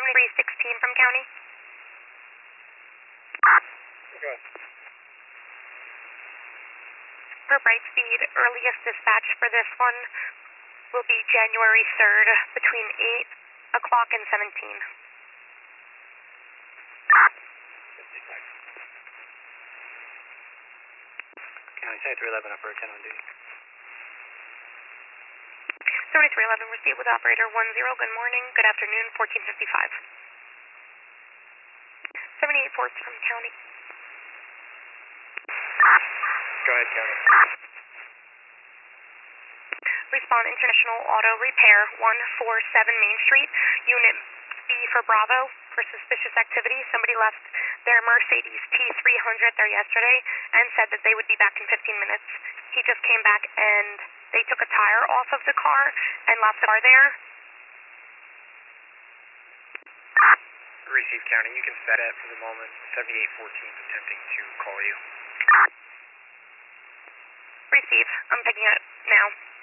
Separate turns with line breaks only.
7316 from county.
Okay.
For Brightspeed, earliest dispatch for this one will be January 3rd between 8 o'clock and 17.
County 7311 up for 10 on duty.
7311 received with operator 10. Good morning, good afternoon, 1455. 78 Forts from county.
Go ahead, County.
Respond International Auto Repair 147 Main Street, Unit B for Bravo for suspicious activity. Somebody left their Mercedes T300 there yesterday and said that they would be back in 15 minutes. He just came back and they took a tire off of the car and left the car there.
Receive County, you can set it for the moment. 7814 is attempting to call you.
Receive, I'm picking it now.